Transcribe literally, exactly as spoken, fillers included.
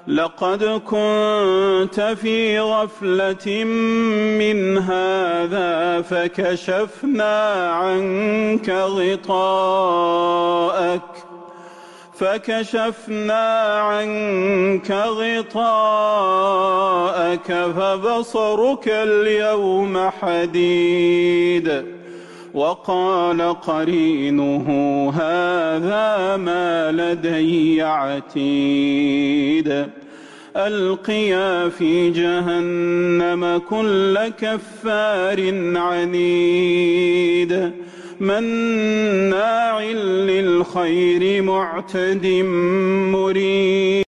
لقد كنت في غفلة من هذا فكشفنا عنك غطاءك فكشفنا عنك غطاءك فبصرك اليوم حديد. وقال قرينه هذا ما لدي عتيد. ألقيا في جهنم كل كفار عنيد مناع للخير معتد مريب.